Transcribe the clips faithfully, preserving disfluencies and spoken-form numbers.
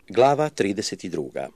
Glava trideset dva.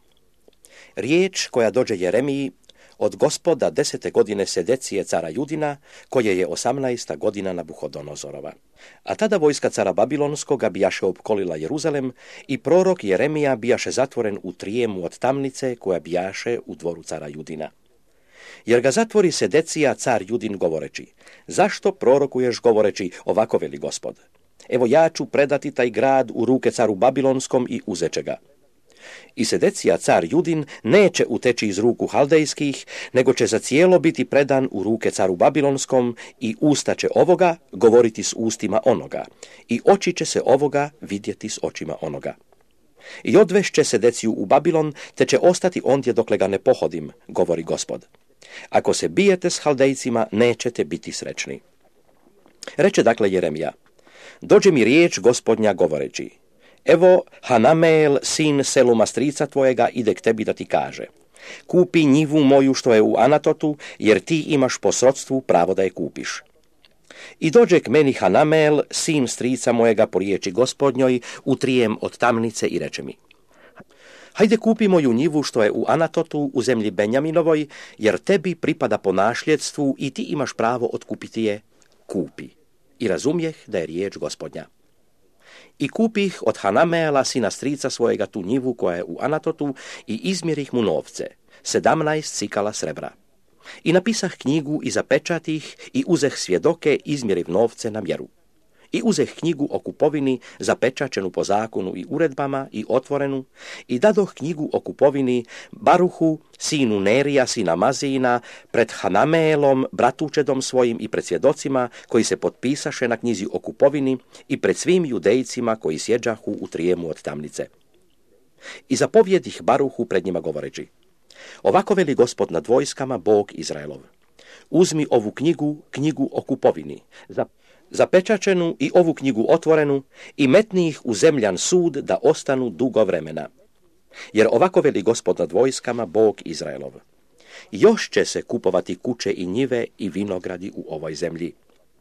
Riječ koja dođe Jeremiji od Gospoda desete godine Sedecije cara Judina, koje je osamnaesta godina Nabuhodonozorova. A tada vojska cara Babilonskoga bijaše opkolila Jeruzalem i prorok Jeremija bijaše zatvoren u trijemu od tamnice koja bijaše u dvoru cara Judina. Jer ga zatvori Sedecija car Judin govoreći: zašto prorokuješ govoreći, ovako veli Gospod? Evo ja ću predati taj grad u ruke caru Babilonskom i uzeće ga. I Sedecija car Judin neće uteći iz ruku haldejskih, nego će za cijelo biti predan u ruke caru Babilonskom i usta će ovoga govoriti s ustima onoga i oči će se ovoga vidjeti s očima onoga. I odvešće Sedeciju u Babilon, te će ostati ondje dokle ga ne pohodim, govori Gospod. Ako se bijete s haldejcima, nećete biti srećni. Reče dakle Jeremija: dođe mi riječ Gospodnja govoreći: evo, Hanameel, sin Seluma strica tvojega, ide k tebi da ti kaže: kupi njivu moju što je u Anatotu, jer ti imaš po srodstvu pravo da je kupiš. I dođe k meni Hanameel, sin strica mojega, po riječi Gospodnjoj, u trijem od tamnice i reče mi: hajde kupi moju njivu što je u Anatotu u zemlji Benjaminovoj, jer tebi pripada po nasljedstvu i ti imaš pravo otkupiti je, kupi. I razumjeh da je riječ Gospodnja. I kupih od Hanameela, sina strica svojega, tu njivu koja je u Anatotu i izmjerih mu novce, sedamnaest cikala srebra. I napisah knjigu i zapečatih i uzeh svjedoke, izmjeriv novce na mjeru. I uzeh knjigu o kupovini, zapečačenu po zakonu i uredbama i otvorenu, i dadoh knjigu o kupovini Baruhu, sinu Nerija, sina Mazijina, pred Hanameelom, bratučedom svojim, i pred svjedocima koji se potpisaše na knjizi o kupovini, i pred svim judejcima koji sjeđahu u trijemu od tamnice. I zapovjedih Baruhu pred njima govoreći: ovako veli Gospod nad vojskama, Bog Izraelov: uzmi ovu knjigu, knjigu o kupovini, za zapečačenu i ovu knjigu otvorenu, i metni ih u zemljan sud da ostanu dugo vremena. Jer ovako veli Gospod nad vojskama, Bog Izraelov: još će se kupovati kuće i njive i vinogradi u ovoj zemlji.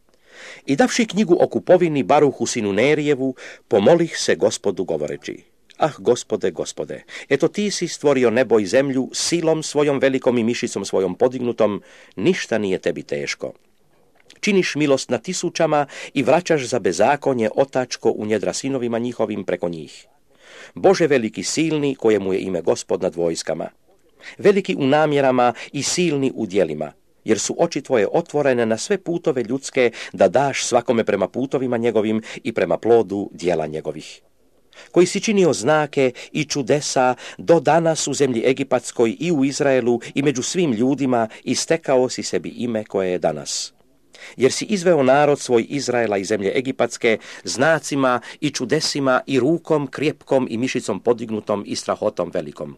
I davši knjigu o kupovini Baruhu sinu Nerijevu, pomolih se Gospodu govoreći: ah, Gospode, Gospode, eto ti si stvorio nebo i zemlju silom svojom velikom i mišicom svojom podignutom, ništa nije tebi teško. Činiš milost na tisućama i vraćaš za bezakonje otačko u njedra sinovima njihovim preko njih. Bože veliki silni, kojemu je ime Gospod nad vojskama, veliki u namjerama i silni u djelima, jer su oči tvoje otvorene na sve putove ljudske, da daš svakome prema putovima njegovim i prema plodu djela njegovih. Koji si činio znake i čudesa do danas u zemlji Egipatskoj i u Izraelu i među svim ljudima, i stekao si sebi ime koje je danas. Jer si izveo narod svoj Izraela iz zemlje Egipatske znacima i čudesima i rukom krjepkom i mišicom podignutom i strahotom velikom.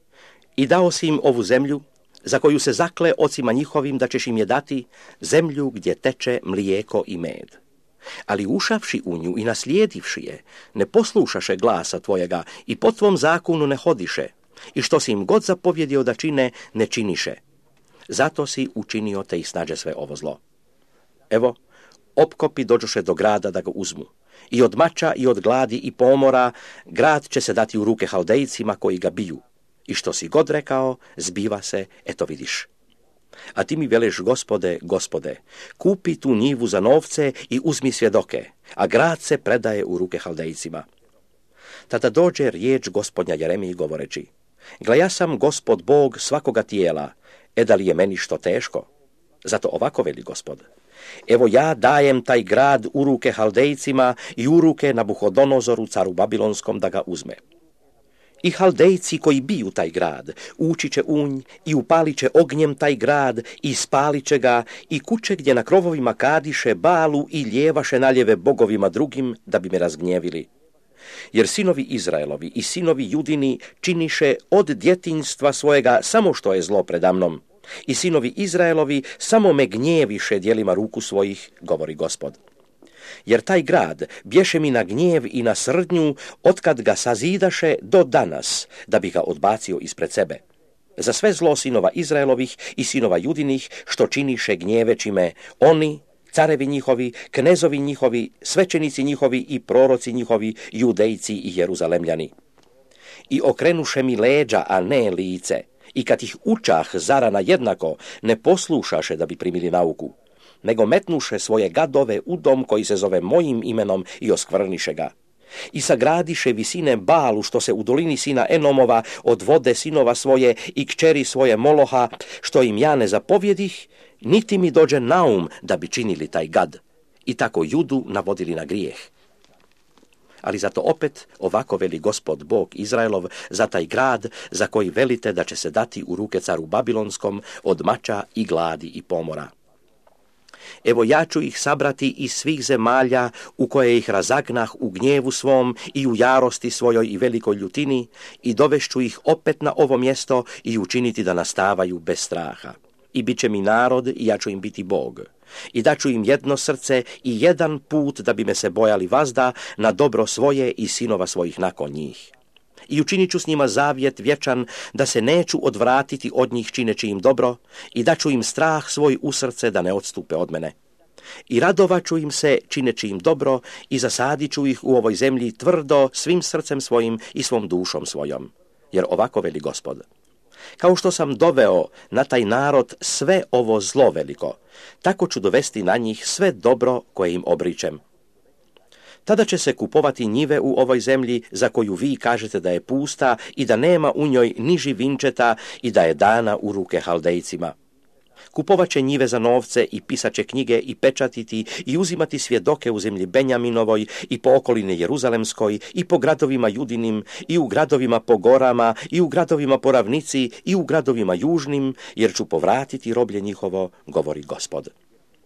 I dao si im ovu zemlju, za koju se zakle ocima njihovim da ćeš im je dati, zemlju gdje teče mlijeko i med. Ali ušavši u nju i naslijedivši je, ne poslušaše glasa tvojega i po tvom zakonu ne hodiše, i što si im god zapovjedio da čine, ne činiše. Zato si učinio te i snađe sve ovo zlo. Evo, opkopi dođoše do grada da ga uzmu. I od mača i od gladi i pomora grad će se dati u ruke haldejcima koji ga biju. I što si god rekao, zbiva se, eto vidiš. A ti mi veleš: Gospode, Gospode, kupi tu njivu za novce i uzmi svjedoke, a grad se predaje u ruke haldejcima. Tada dođe riječ Gospodnja Jeremiji govoreći: gle, ja sam Gospod Bog svakoga tijela, e da li je meni što teško? Zato ovako veli Gospod: evo ja dajem taj grad u ruke haldejcima i u ruke Nabuhodonozoru caru Babilonskom da ga uzme. I haldejci koji biju taj grad, ući će unj i upalit će ognjem taj grad i spalit će ga, i kuće gdje na krovovima kadiše Balu i ljevaše naljeve bogovima drugim da bi me razgnjevili. Jer sinovi Izraelovi i sinovi Judini činiše od djetinjstva svojega samo što je zlo predamnom, i sinovi Izraelovi samo me gnjeviše djelima ruku svojih, govori Gospod. Jer taj grad bješe mi na gnjev i na srdnju otkad ga sazidaše do danas, da bi ga odbacio ispred sebe. Za sve zlo sinova Izraelovih i sinova Judinih, što činiše gnjeveći me, oni, carevi njihovi, knezovi njihovi, svećenici njihovi i proroci njihovi, judejci i Jeruzalemljani. i okrenuše mi leđa, a ne lice, i kad ih učah zarana jednako, ne poslušaše da bi primili nauku, nego metnuše svoje gadove u dom koji se zove mojim imenom i oskvrniše ga. I sagradiše visine Balu što se u dolini sina Enomova od vode sinova svoje i kćeri svoje Moloha, što im ja ne zapovjedih, niti mi dođe na um da bi činili taj gad. I tako Judu navodili na grijeh. Ali zato opet ovako veli Gospod Bog Izraelov za taj grad za koji velite da će se dati u ruke caru Babilonskom od mača i gladi i pomora. Evo ja ću ih sabrati iz svih zemalja u koje ih razagnah u gnjevu svom i u jarosti svojoj i velikoj ljutini i dovešću ih opet na ovo mjesto i učiniti da nastavaju bez straha. I bit će mi narod i ja ću im biti Bog. I daću im jedno srce i jedan put da bi me se bojali vazda na dobro svoje i sinova svojih nakon njih. I učinit ću s njima zavjet vječan da se neću odvratiti od njih čineći im dobro i daću im strah svoj u srce da ne odstupe od mene. I radovaću im se čineći im dobro i zasadit ću ih u ovoj zemlji tvrdo svim srcem svojim i svom dušom svojom. Jer ovako veli Gospod. Kao što sam doveo na taj narod sve ovo zlo veliko, tako ću dovesti na njih sve dobro koje im obričem. Tada će se kupovati njive u ovoj zemlji za koju vi kažete da je pusta i da nema u njoj ni živinčeta i da je dana u ruke Haldejcima. Kupovat će njive za novce i pisat će knjige i pečatiti i uzimati svjedoke u zemlji Benjaminovoj i po okoline Jeruzalemskoj i po gradovima Judinim i u gradovima po gorama i u gradovima po ravnici i u gradovima južnim, jer ću povratiti roblje njihovo, govori Gospod.